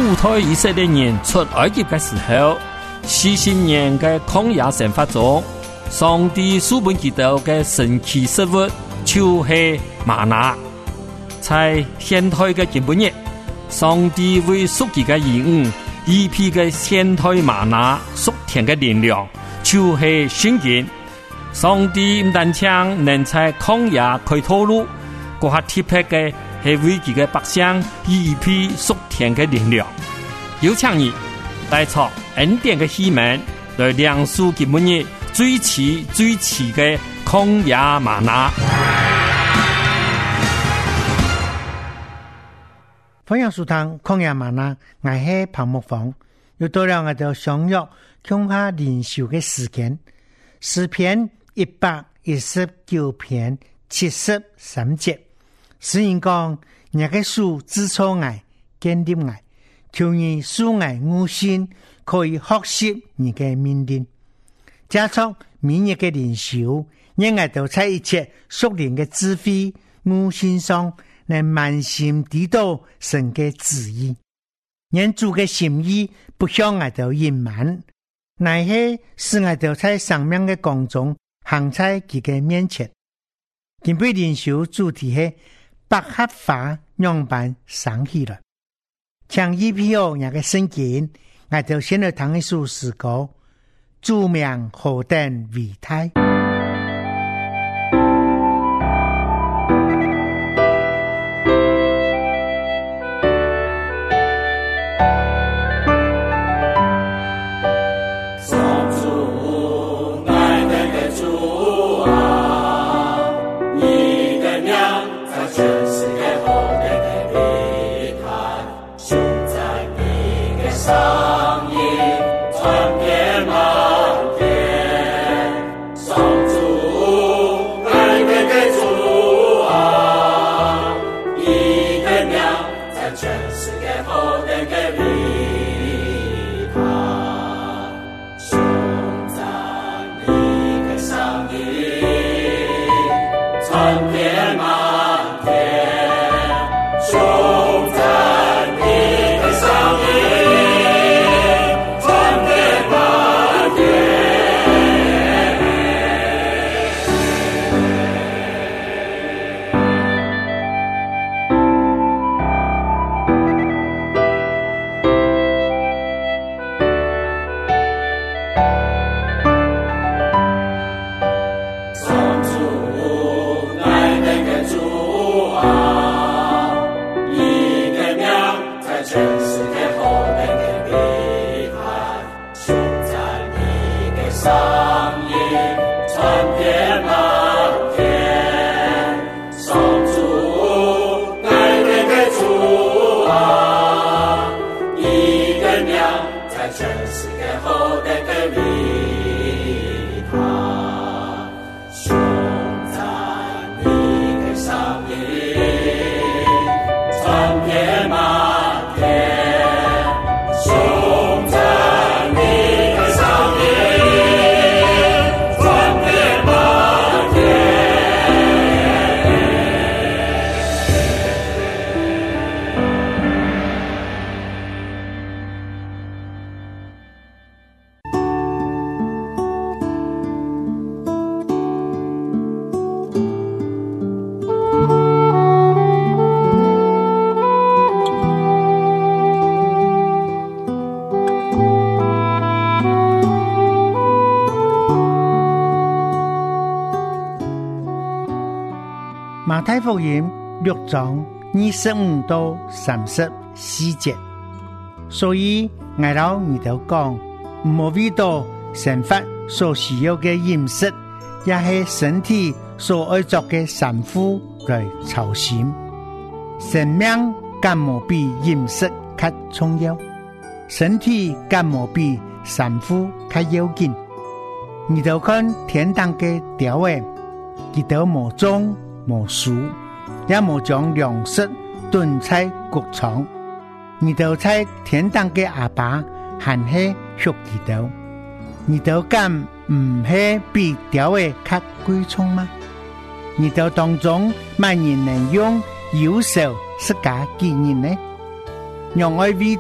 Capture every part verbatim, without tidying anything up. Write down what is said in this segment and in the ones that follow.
主推以色列人出埃及的时候，四十年的曠野生活中，上帝赐本基督的神奇食物就是玛拿。在现代的今日，上帝为属己的兒女預備嘅現代瑪拿屬天嘅力量，就是聖經。上帝唔單將能在曠野開道路，嗰下特別嘅係為佢嘅百姓預備屬天嘅力量。有請你帶出恩典嘅希望，來亮出今日最遲最遲嘅曠野瑪拿。 歡迎收聽曠野嗎哪，我係彭木房，又到了我哋相約共下靈修嘅時間。詩篇一百一十九篇七十三節，詩人講：你嘅書指出我，堅定我，求你使我悟性，可以學習你嘅命令。加速每日嘅靈修，讓我哋在一切屬靈嘅智慧悟性上，能滿心知道神嘅旨意，人主嘅心意不向我哋隱瞞，乃係使我哋在生命嘅光中行在佢嘅面前。今日靈修主題係百合花樣板生起來，請依譬如那個聖經，我哋先來聽一首詩歌，主名何等偉大。馬太福音六章二十五到三十四節，所以我老你都講，唔好為到生活所需要嘅飲食，也係身體所愛做嘅衫褲來操心。生命敢冇比飲食較重要，身體敢冇比衫褲較要緊。你都看天堂嘅鳥兒，佢都冇種冇樹，也冇將糧食囤在谷倉。你都在天堂嘅阿爸還係屬佢都，你都敢唔係比鳥兒較貴重嗎？你都當中萬人能用右手是假幾人呢？讓我味道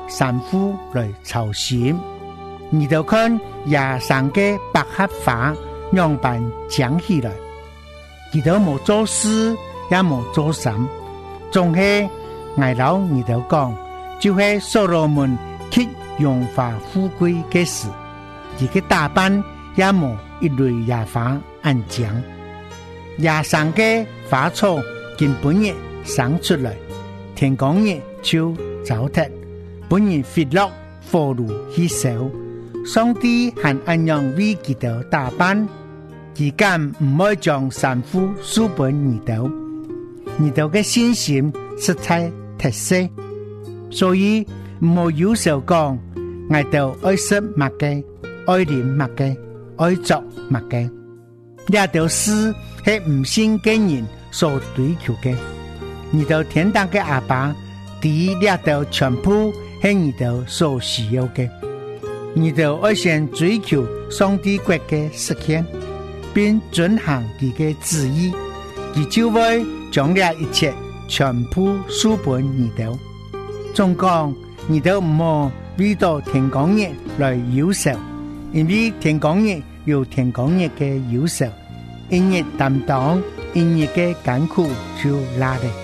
山夫来操心。你就看野上嘅百合花样板讲起来，佢都冇做事，也冇做什，仲係挨老你就講，就係所羅門去榮華富貴嘅事，佢嘅打扮也冇一類野花安講。野上嘅花草根本日生出來，天光日就糟蹋，本日飛落火爐去燒。上帝還按樣為佢哋打扮，佢敢唔會將山夫書本耳朵，耳朵嘅信心實在特色，所以唔好有時候講，我哋愛食乜嘅，愛飲乜嘅，愛做乜嘅，呢條事係唔信嘅人所追求嘅。耳朵天堂嘅阿爸，第呢條全部係耳朵所需要嘅。你就愛先追求上帝國嘅實現，並遵行佢嘅旨意，佢就會將呢一切全部書本你到。總講你都唔好為到天光日來憂愁，因為天光日有天光日嘅憂愁，一日擔當一日嘅艱苦就拉嚟。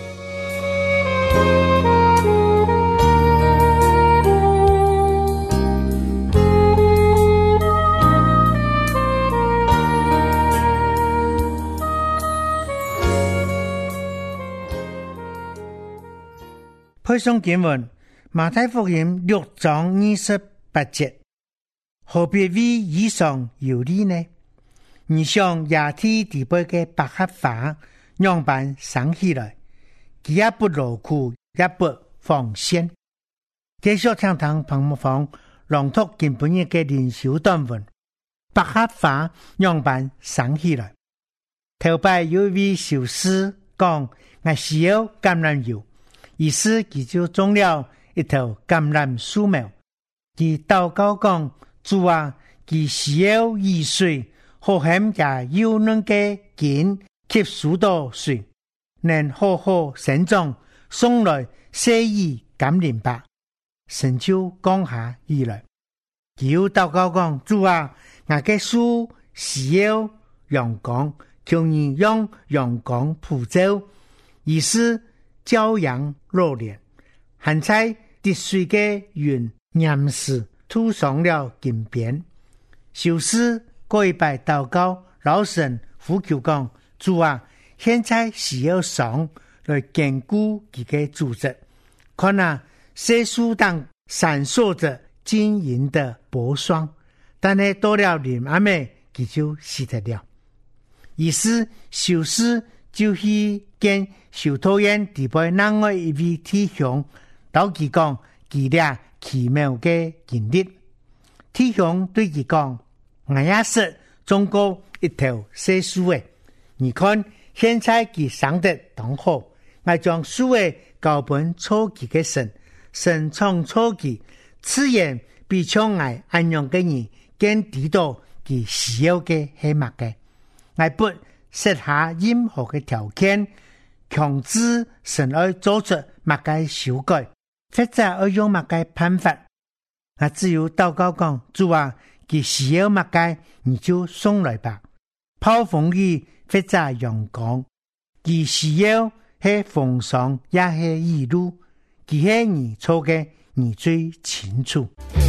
配送經文馬太福音六章二十八節，何必為以上有理呢？你像野地地背嘅百合花樣板生起來，佢也不勞苦，也不放線。繼續聽堂彭木房朗讀今本日嘅靈修短文，百合花樣板生起來。頭擺有位小師講，我需要橄欖油。於是佢就種了一頭橄欖樹苗，佢禱告講：主啊，佢需要雨水，好險也幼嫩嘅根吸收到水，能好好生長，送來施以甘霖吧。神就降下雨來。佢又禱告講：主啊，我嘅樹需要陽光，求你用陽光普照。於是朝陽落臉，還在滴水嘅雲岩石塗上了金邊。修士過一拜禱告，老神呼求講：主啊，現在需要上來堅固佢嘅組織。看啊，這樹當閃爍着晶瑩的薄霜，但係到了臨暗暝，佢就死得了。於是修士就去見修道院地背另外一位弟兄，到佢講佢倆奇妙嘅經歷。弟兄對佢講：我也是種過一頭細樹誒，你看現在佢生得當好，我將樹誒交本錯佢嘅神，神創錯佢，自然比像我安樣嘅人更知道佢需要嘅係乜嘅。我不設下任何嘅條件，強制神愛做出乜嘅修改，或者要用乜嘅辦法。我只有禱告講：主啊，佢需要乜嘅，你就送來吧。暴風雨或者陽光，佢需要係風霜也係雨露，佢係你錯嘅，你最清楚。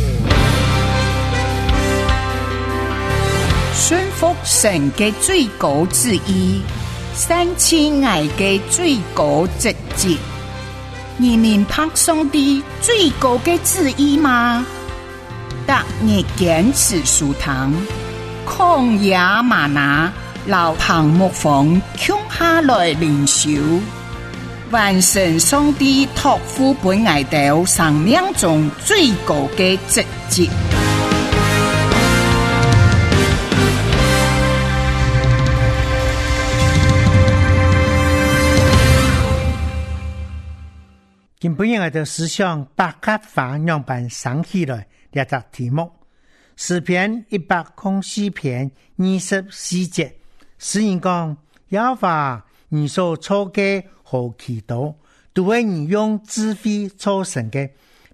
順服神嘅最高旨意，三千愛嘅最高職責，你明白上帝最高嘅旨意嗎？特你堅持書堂，曠野嗎哪，老彭木房共下來靈修，完成上帝託付本愛道生命中最高嘅職責。 今本日我哋思想百合花樣板生起來呢個題目，詩篇一百零四篇二十四節，詩人講：耶和華你所造嘅何其多，都係你用智慧造成嘅，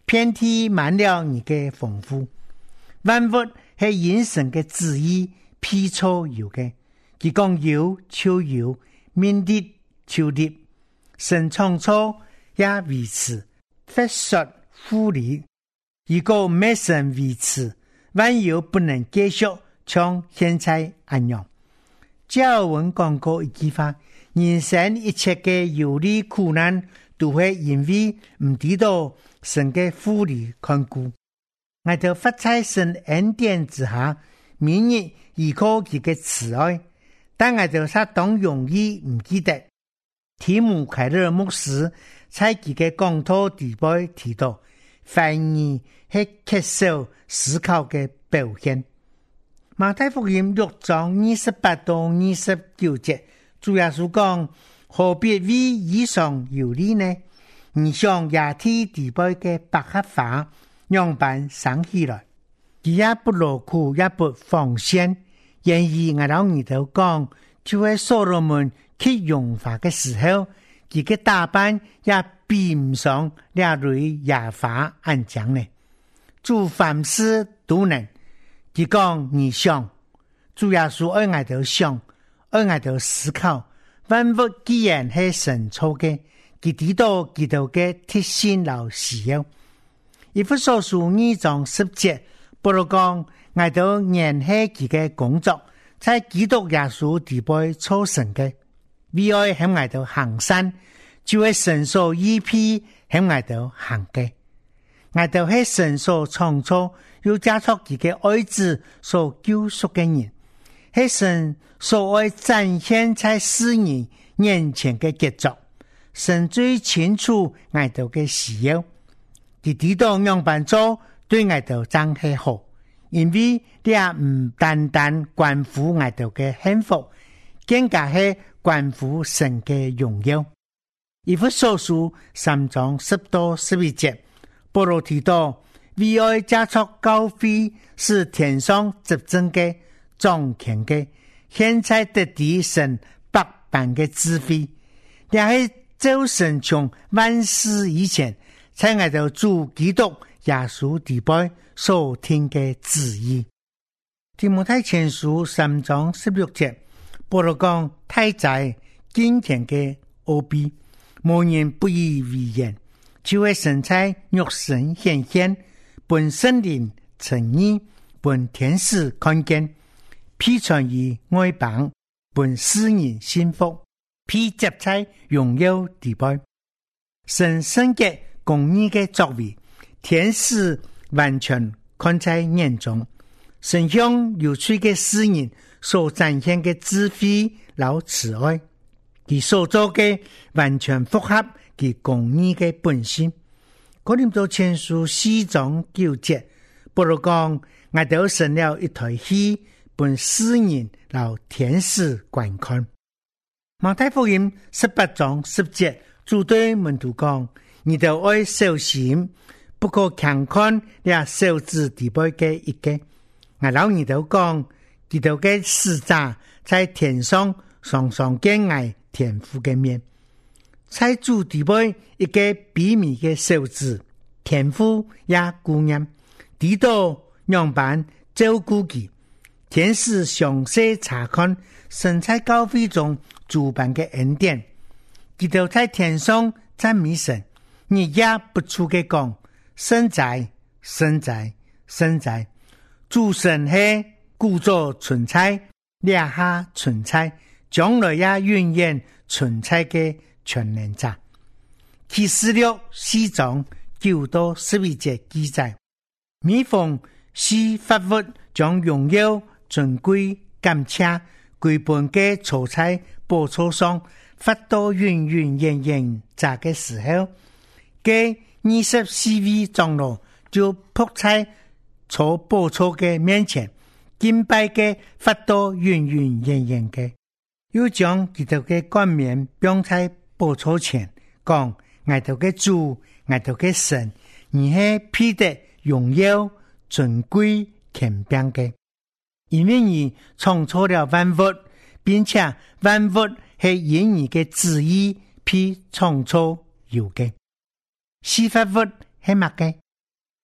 遍體滿了你嘅豐富。萬物係因神嘅旨意被造有嘅，佢講有就有，命立就立，神創造也維持，法術護理。如果沒神維持，萬有不能繼續像現在一樣。加爾文講過一句話，人生一切嘅有利苦難都會因為唔知道神嘅護理看顧。我哋發在神恩典之下，每日依靠佢嘅慈愛，但我哋實當容易唔記得。提姆凱勒牧師在佢嘅講道地位提到，懷疑係缺少思考嘅表現。馬太福音六章二十八到二十九節，主耶穌講：何必為衣裳憂慮呢？你想野地地位嘅百合花樣板生起來，佢也不勞苦也不紡線。然而我老二頭講，就喺所羅門去用花嘅時候，佢嘅打扮也比唔上那類野花安講呢。做凡事都能，佢講你想，主耶穌愛我頭想，愛我頭思考，萬物既然係神造嘅，佢知道佢度嘅特性和需要。以弗所書二章十節，保羅講我頭研係佢嘅工作，在基督耶穌地位操成嘅，為愛喺我頭行善，就係神所依批喺我頭行嘅。我哋係神所創造，又加出佢嘅愛子所救贖嘅人，係神所愛展現在世人眼前嘅傑作。神最清楚我哋嘅需要，佢知道樣辦做對我哋真係好，因為你也唔單單關乎我哋嘅幸福，更加係關乎神嘅榮耀。以弗所書三章十到十一節。保羅提到，為愛加速教會是天上執政嘅、掌權嘅，現在得地神百般嘅智慧，也係造神從萬世以前，在我哋主基督耶穌地位所聽嘅旨意。提摩太前書三章十六節，保羅講太宰敬虔嘅奧秘，無人不以為然。就會神在肉身顯現，本聖靈稱義，本天使看見，披傳於外邦，本世人信服，披接在榮耀地位。神聖潔公義嘅作為，天使完全看在眼中。神向有趣嘅世人所展現嘅智慧和慈愛，其所做嘅完全符合其公義嘅本性。哥林多前書四章九節，保羅講我哋生了一台戲，本世人和天使觀看。馬太福音十八章十節，主對門徒講：你哋愛小心，不可強看那小子地位嘅一個。我老二頭講，佢哋嘅使者在天上常常見愛天父嘅面。在主地位一個秘密嘅小子，天父也顧念，知道樣辦照顧佢。天使詳細查看神在教會中主辦嘅恩典，佢哋在天上讚美神，你也不住嘅講聖哉聖哉聖哉，主神係故作存在，立下存在，將來也永遠存在嘅全能者。啟示錄四章九到十一節記載，每逢是發物將榮耀尊貴感謝歸本嘅坐在寶座上發到遠遠遠遠咋嘅時候，嘅二十四位長老就仆在坐寶座嘅面前，敬拜嘅發到遠遠遠遠嘅，又將佢哋嘅冠冕放在寶座前，講我哋嘅主，我哋嘅神，而係配得榮耀尊貴權柄嘅，因為你創造了萬物，並且萬物係因你嘅旨意被創造有嘅。司法物係乜嘅？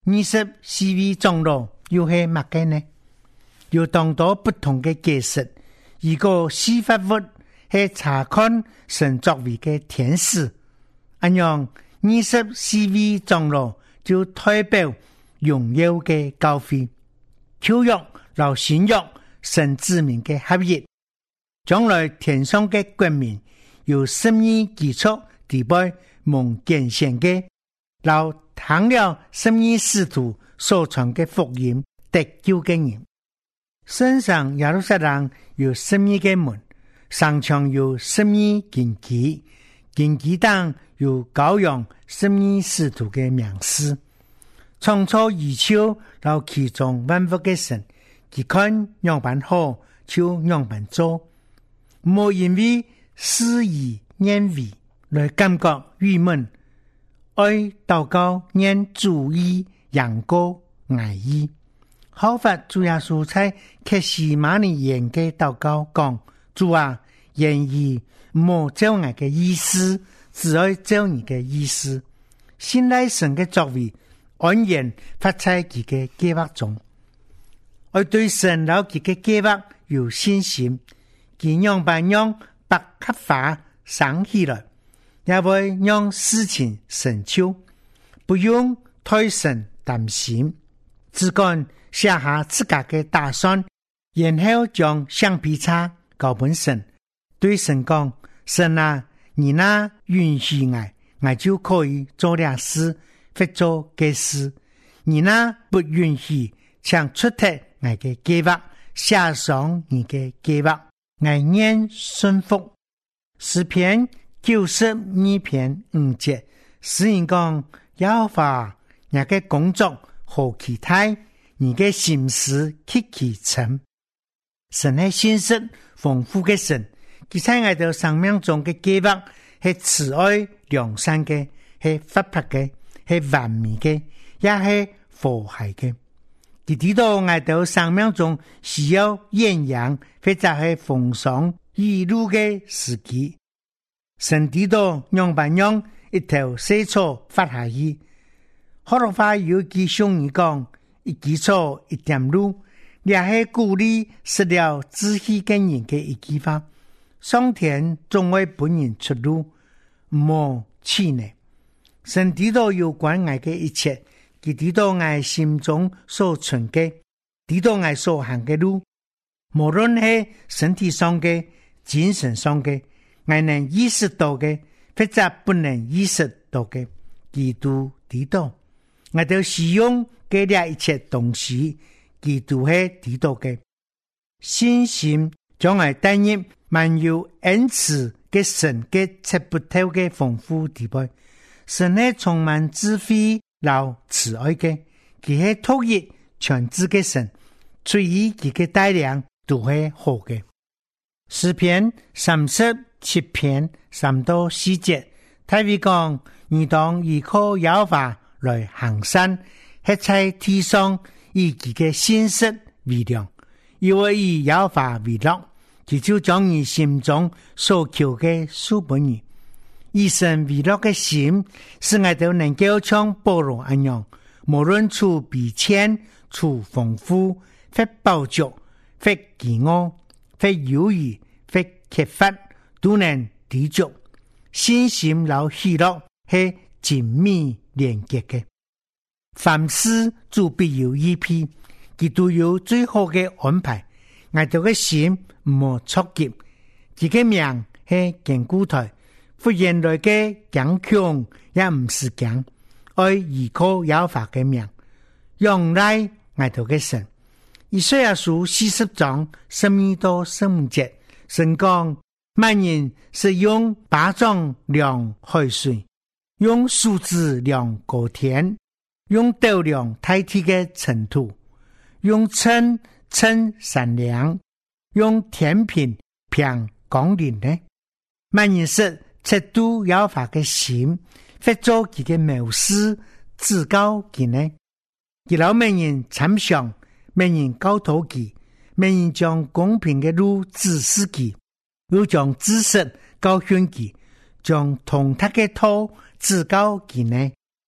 二十四位長老又係乜嘅呢？有當多不同嘅解釋。如果司法物係查看神作為嘅天使，咁樣二十四位長老就代表榮耀嘅教會，舊約和新約神子民嘅合一。將來天上嘅國民由心意基礎地位蒙揀選嘅，然後聽了心意使徒所傳嘅福音得救嘅人。身上耶路撒冷有心意嘅門，上牆有心意荊棘，荊棘當有羔羊心意使徒嘅名詞。創造宇宙然後其中萬物嘅神，佢看樣板好就樣板做，冇因為事與願違來感覺鬱悶，愛禱告念主意仰告愛意。好法主耶穌在克西馬尼園嘅禱告講：主啊，願意冇照我嘅意思，只愛照你嘅意思。信賴神嘅作為安然發在佢嘅計劃中，我對神老佢嘅計劃有信心，佢讓辦讓白黑化生起來，也會讓事情成就，不用太神擔心，只管寫下自家嘅打算，然後將橡皮擦交本神，對神講：神啊，你那允許我，我就可以做了事，或做嘅事；你那不允許，請出脫我嘅計劃，寫上你嘅計劃，我願順服。詩篇九十二篇五節，詩人講：耶和華，你嘅工作何其大，你嘅心思極其深。神係信實豐富嘅神，佢在我哋生命中嘅計劃係慈愛良善嘅，係發達嘅，係完美嘅，也係和諧嘅。佢知道我哋生命中需要豔陽或者係風霜雨露嘅時機，神知道讓白讓一條細草發下去。可能話有句俗語講：一枝草一點露，也係鼓勵失了志氣嘅人嘅一句話。上天總為本人出路，唔好氣餒。神知道有關我嘅一切，佢知道我心中所存嘅，知道我所行嘅路，無論係身體上嘅、精神上嘅，我能意識到嘅，或者不能意識到嘅，佢都知道。我哋使用嘅呢一切東西，佢都係知道嘅。信心將我帶入滿有恩慈嘅神嘅測不透嘅豐富地位。神係充滿智慧、老慈愛嘅，佢係獨一全知嘅神，隨意佢嘅帶領都係好嘅。詩篇三十七篇三到四節，大衛講：你當依靠耶和華來行善，喺在地上以佢嘅信實為糧，因為以耶和華為樂，佢就將你心中所求嘅賜俾你。以神為樂嘅心，使我哋能夠像保羅一樣，無論處卑賤、處豐富、或飽足、或飢餓、或猶豫、或缺乏，都能抵足。信心和喜樂係緊密連結嘅。凡事就必有預備，佢都有最好嘅安排。我哋嘅心唔好錯急，佢嘅命係堅固台。忽然來嘅強強也唔是強，愛依靠耶和華嘅名，仰賴我哋嘅神。以賽亞書四十章十二到十五節，神講：萬人是用巴掌量海水，用樹枝量高天，用斗量太低嘅塵土，用秤稱善良，用天平平公理呢？萬人是尺度耶和華嘅心，發做佢嘅謀士，自高佢呢？佢老命人參詳，命人高頭佢，命人將公平嘅路指示佢，又將知識教訓佢，將通達嘅道自高佢呢？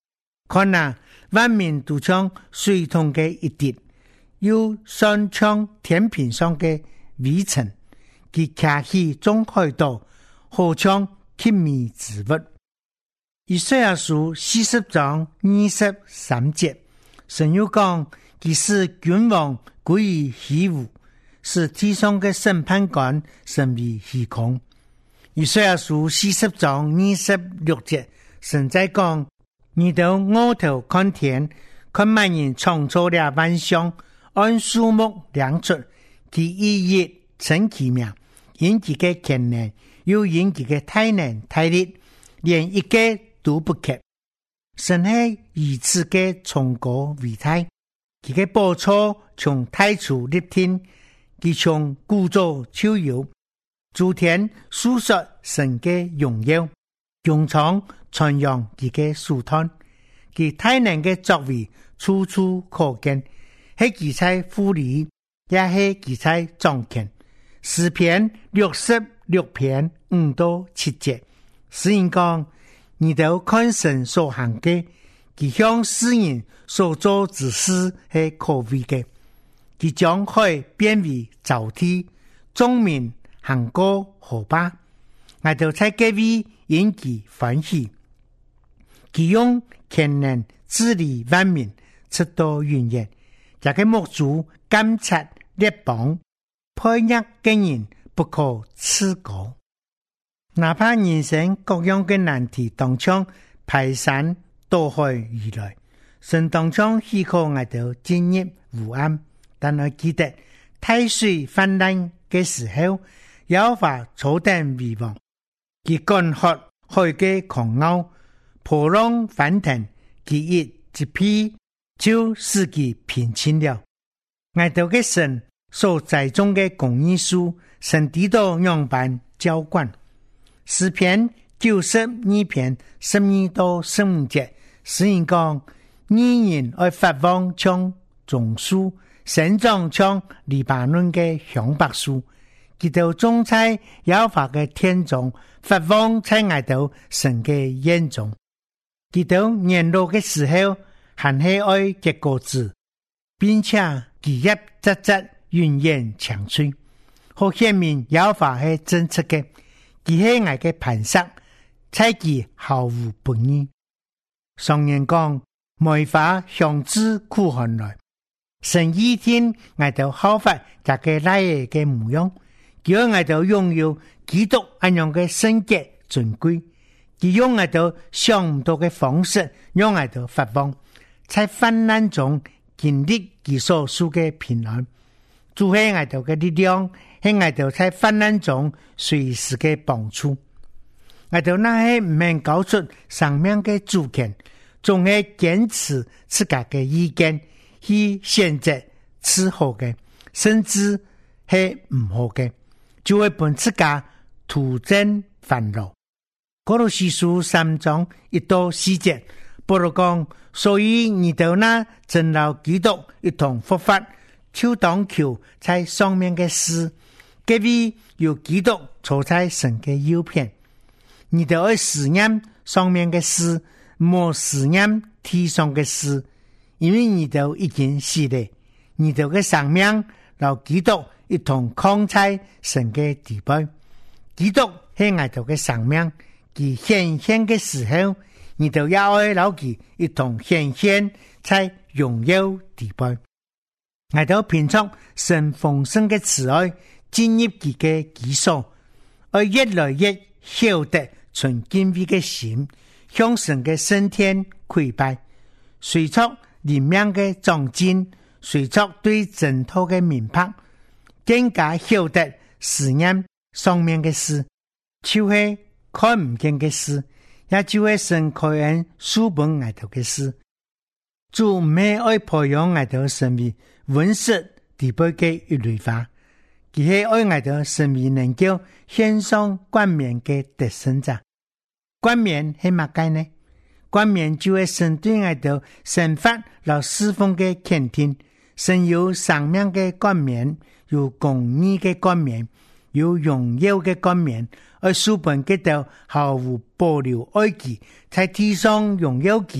看啊，万民都像水桶的一滴，有山像天平上的微尘，佢卡起中海岛，好像亲密之物。以赛亞書四十章二十三節，神又講，佢使君王歸於虛無，使地上嘅審判官成為虛空。以賽亞書四十章二十六節，神在講，你到我頭看天，看萬人創造了萬象，按數目量出，佢一一稱其名，因佢嘅權能，又因佢嘅大能大力，連一個都不及。神係如此嘅崇高偉大，佢嘅寶座從太初立天，佢從古早就有，諸天述說神嘅榮耀，穹蒼傳揚佢嘅屬天，佢大能嘅作為處處可見，係佢在護理，也係佢在掌權。詩篇六十六篇五到七節，詩人講，你都看神所行嘅，佢向世人所做之事係可畏嘅，佢將海變為沼地，眾民行過河壩，我哋在各位因其歡喜，佢用權能治理萬民，直到永遠。這個牧主監察列邦，配額嘅人不可刺過。哪怕人生各樣嘅難題當中排山倒海而來，神當中許可我哋進入無暗，但我記得太水泛濫嘅時候，耶和華坐定為王，佢乾涸海嘅狂傲，波浪翻騰，佢一一批就使佢平靜了。我哋嘅神所栽種嘅公義樹，神地道樣板澆灌。詩篇九十二篇十二到十五節，詩人講，義人愛發旺像棕樹，生長像黎巴嫩嘅香柏樹，佢哋種在耶和華嘅田中，發旺在我哋神嘅眼中。佢哋年老嘅時候，還係愛結果子，並且枝葉扎扎，永遠長存，好顯明耶和華係真實嘅。佢係我嘅磐石，猜佢毫無本意。常言講，梅花香自苦寒來，神一天我就效法這個來嘅模樣，叫我就擁有基督一樣嘅聖潔尊貴，佢用我就想唔到嘅方式，讓我就發光，在患難中經歷佢所屬嘅平安。主係我就嘅力量，係我就在患難中隨時嘅幫助。我就那係唔能搞出生命嘅主權，仲係堅持自家嘅意見，去選擇次好嘅，甚至係唔好嘅，就會本自家徒增煩惱。哥羅西書三章一到四節，保羅講，所以你哋那真老基督一同復活，就當求在上面嘅事，各位有基督坐在神嘅右邊，你哋要思念上面嘅事，莫思念地上嘅事，因為你哋已經死了，你哋嘅生命老基督一同扛在神嘅地位，基督係我哋嘅生命，佢顯現嘅時候，你哋也愛老佢一同顯現在榮耀地位。我哋品嘗神豐盛嘅慈愛，進入佢嘅居所，而越來越曉得存敬畏嘅心，向神嘅聖天跪拜，隨着靈命嘅長進，隨着對真道嘅明白，更加曉得思念上面嘅事，就係看唔見嘅事，也就係神開恩書本外頭嘅事。主唔係愛培養外頭生命溫室地位嘅一類化，佢係愛外頭生命能夠獻上冠冕嘅得勝者。冠冕係乜嘢呢？冠冕就係神對外頭神法和侍奉嘅肯定。神有生命嘅冠冕，有公義嘅冠冕，有榮耀嘅冠冕，而書本嘅度毫無保留愛己，在地上榮耀己，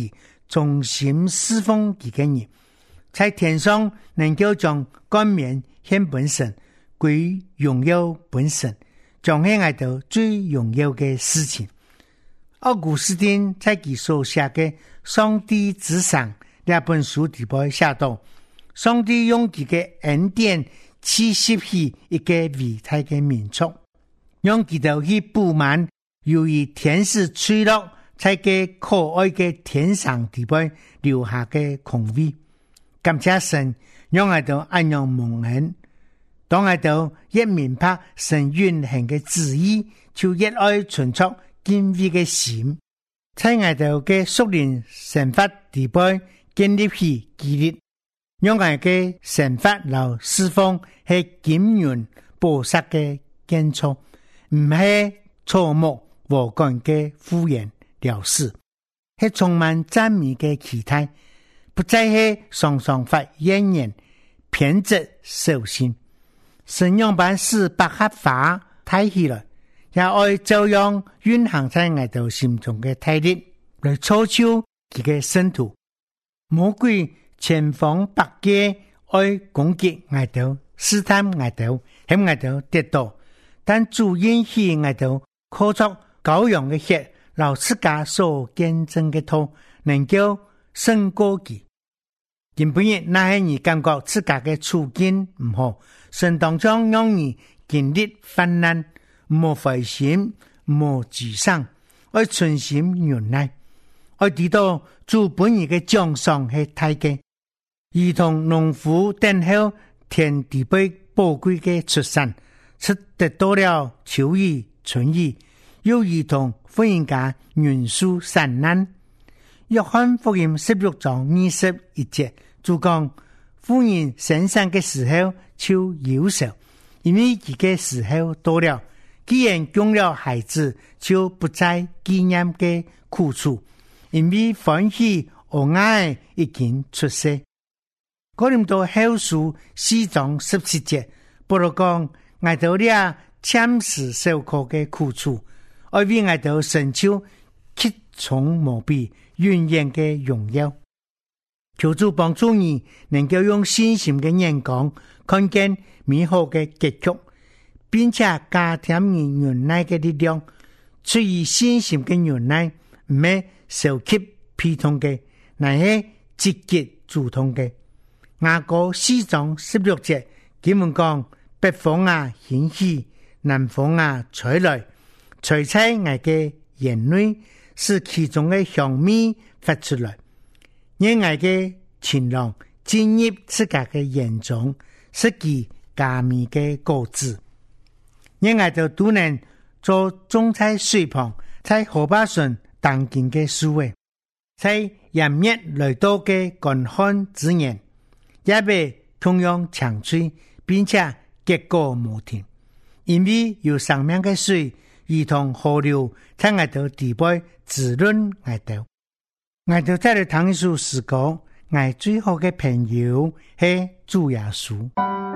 重新侍奉佢嘅人，在天上能夠將冠冕獻本神，歸榮耀本神，將係我哋最榮耀嘅事情。奧古斯丁在佢所寫嘅《上帝之上》呢本書裏邊寫到，上帝用佢嘅恩典賜給佢一個偉大嘅民族，讓佢哋去補滿由於天使墜落在嘅可愛嘅天上地位留下嘅空位。感謝神讓我哋安樣蒙恩，當我哋一明白神運行嘅旨意，就越愛存出敬畏嘅心，在我哋嘅屬靈神法地位建立起紀律，讓我哋嘅神法流侍奉係堅韌保實嘅建築，唔係草木和干嘅敷衍了事，係充滿讚美嘅期待，不再係常常發怨言偏執守信。神用辦事百合花太起來，也愛照樣運行在我哋心中嘅態度來操守佢嘅聖徒。魔鬼千方百計愛攻擊我哋，試探我哋，希我哋跌倒，但主允許我哋靠着羔羊嘅血，留自家所見證嘅道，能夠勝過佢。根本日那係你感覺自家嘅處境唔好，神當中讓你經歷患難，唔好灰心，唔好沮喪，愛存心忍耐，愛知道主本日嘅獎賞係大嘅，如同農夫等候田地被寶貴嘅出產，是得到了秋雨春雨，又如同婦人家認輸散難。約翰福音十六章二十一節主講，婦人生產嘅時候就憂愁，因為佢嘅時候到了，既然供了孩子，就不再紀念嘅苦楚，因為歡喜和愛已經出世。哥林多後書四章十七節保羅講，挨到了暫時受苦嘅苦楚，愛為挨到成就克重無比永遠嘅榮耀。求主幫助你能夠用信心嘅眼光看見美好嘅結局，並且加添你忍耐嘅力量。出於信心嘅忍耐唔係受極悲痛嘅，乃係積極主動嘅。雅歌四章十六節經文講，北風啊興起，南風啊吹來，吹在我嘅眼淚，使其中嘅香味發出來。因我嘅情郎進入自家嘅眼中，使其加美嘅果子。因我就都能做種在水旁，在河壩上當見嘅樹位，在炎熱來到嘅乾旱之年，也被同樣長吹，並且結果無停，因為有生命嘅水，如同河流在我哋地背滋潤我哋。我哋再嚟談一首詩歌，我最好嘅朋友係主耶穌。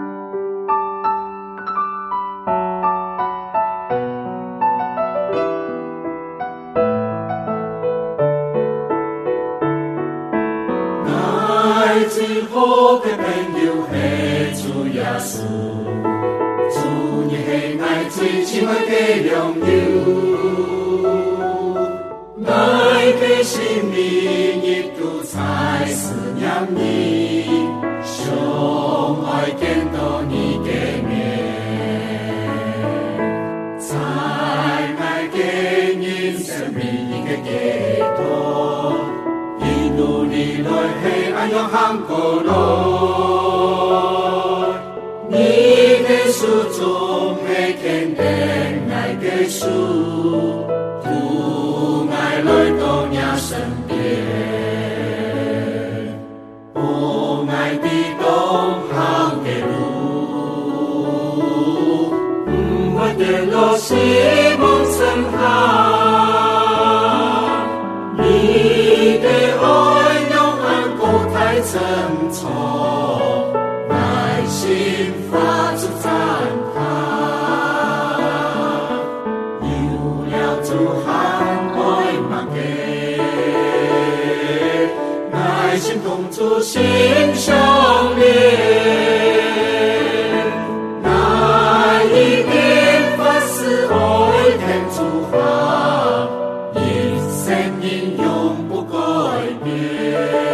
我最好嘅朋友係主耶穌，主你係我最親愛嘅良友。愛的生命一度在思念你，想愛見到你嘅面，在愛嘅人生命一個階段，一路你來係愛要行過來，你嘅手中係肯定愛嘅樹。來到你身邊，我愛的東行嘅路，唔會跌落死亡深坑，你的愛永恆高台珍藏，內心發出讚嘆，有了主行心同主心相连，那一念发誓爱天主法，一生因永不改变。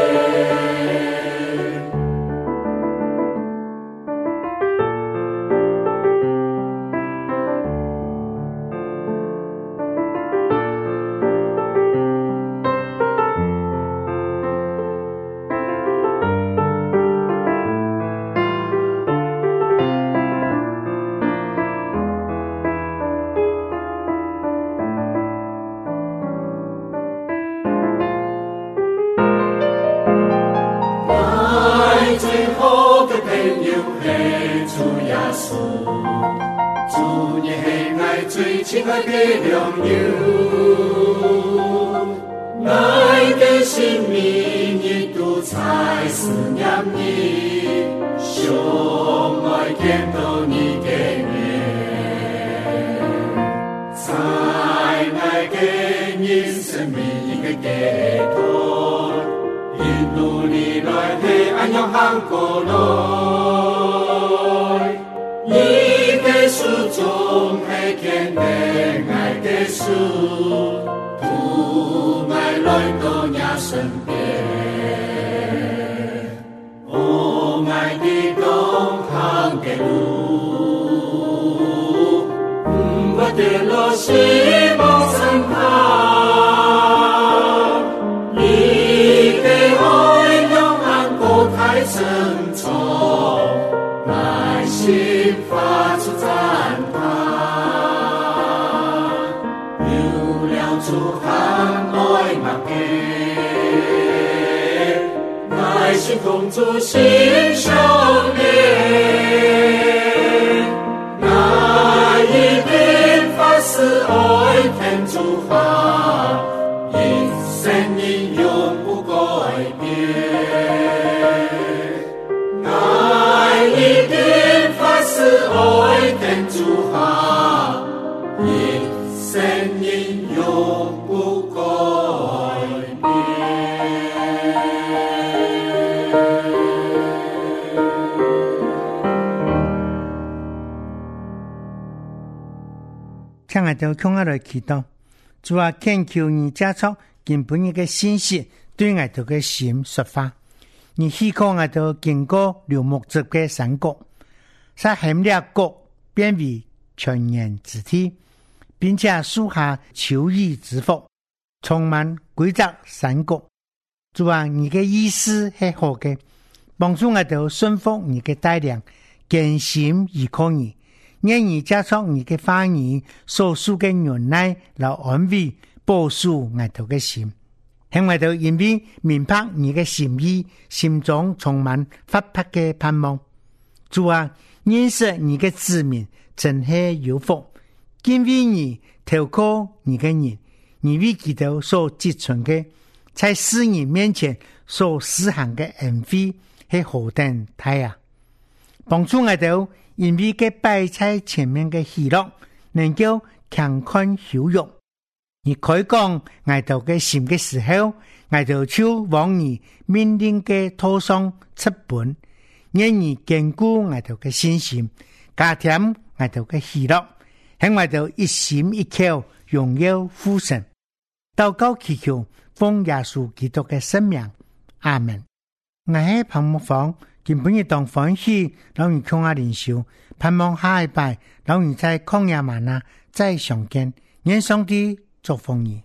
亲爱的良友，爱的生命一度才思念你，相爱见到你的面，在爱的人生命一个阶段，一路里来的安阳行过来，你的书中还见得爱的书，不爱来到你身边，哦，爱的东行的路，我的路是梦身旁，你的爱永恒不太深重，耐心发出赞叹。主喊愛默記，愛心同主心相連，那一定發誓愛天主法，一生因永不改變，那一定發誓愛天主法，一生因永不改變。 親愛的眾愛來祈禱，主啊，懇求你加速根本一個信息對我哋嘅心說話，你希望我哋經過流木汁嘅山谷，使險烈谷變為泉源之地，並且樹下秋雨之福，充滿規則山谷。主啊，你嘅意思係好嘅，幫助我哋順服你嘅帶領，堅心依靠你，願意加速你嘅話語所述嘅忍耐來安慰保守我哋嘅心，向我哋因為明白你嘅心意，心中充滿發拍嘅盼望。主啊，認識你嘅子民真係有福，因為你透過你嘅人，你為基督所積存嘅，在世人面前所施行嘅恩惠係何等大啊！幫助我哋因為嘅擺在前面嘅喜樂，能夠強看羞辱。你開講我哋嘅心嘅時候，我哋就往你命令嘅途上出本，願你堅固我哋嘅信心，加添我哋嘅喜樂，喺我哋一心一口榮耀父神。禱告祈求奉耶穌基督嘅聖名，阿門。我喺彭木房根本一當歡喜，老人窮下連修，盼望下一拜老人在曠野嗎哪再相見，願上帝祝福你。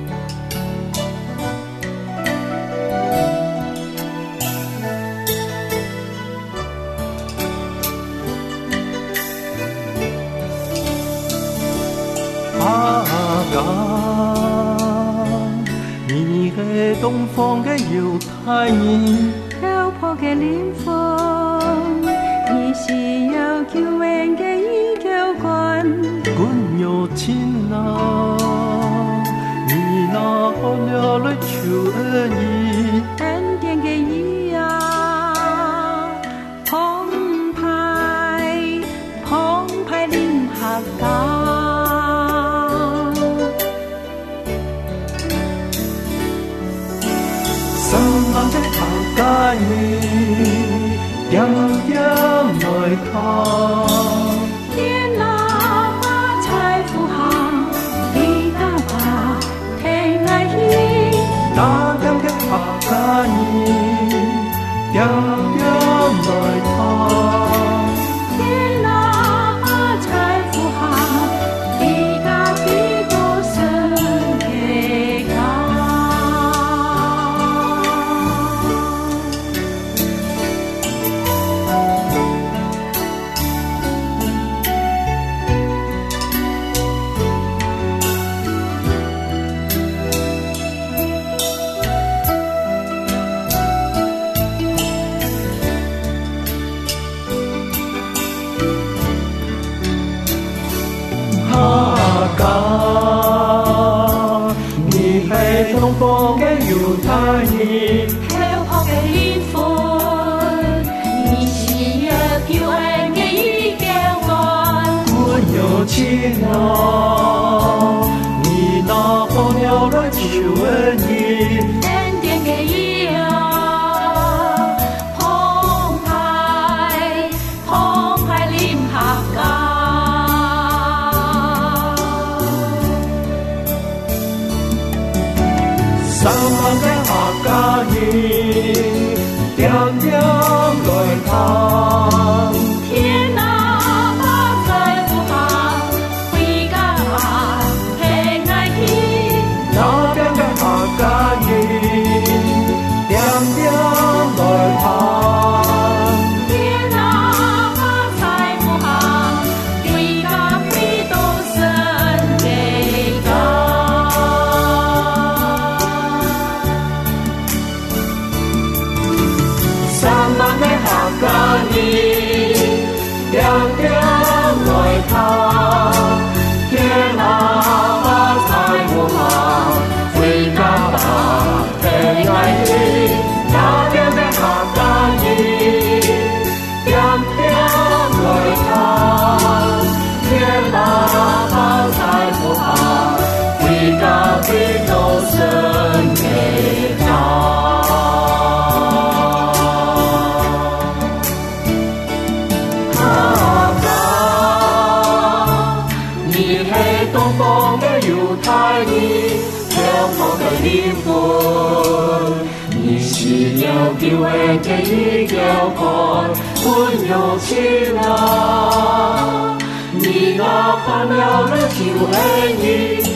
阿哥，你係東方嘅猶太人， 漂泊嘅靈魂，你是有救恩嘅依靠冠， 君有情啊，你那了來求恩義， 恩典嘅義啊，澎湃澎湃臨下港。 深藍的他。 天哪，把财富行，你那把天爱意， 那两个阿卡尼，点点来他。 天哪，把财富行，你那比多生给他。 阿嘎，你係東方嘅猶太人， help學嘅靈魂，你是要救恩嘅依教官。 我有情啊，你那朋友來求恩你。 恩典嘅意啊，澎湃澎湃臨客家。 三萬嘅客家人，點點來談。 天哪，把財富行，回家吧，平安喜。 那邊嘅客家人，點點來談。 天哪，把財富行，回家必都神給家。 三萬嘅客家人，點點來談。天哪，把財富行，回家吧，平安喜。那邊嘅客家人，點點來談。天哪，把財富行，回家必都神給他。東方嘅猶太人，向我嘅靈魂，你是要救恩嘅依教官，本有情啊，你那朋友來求恩你。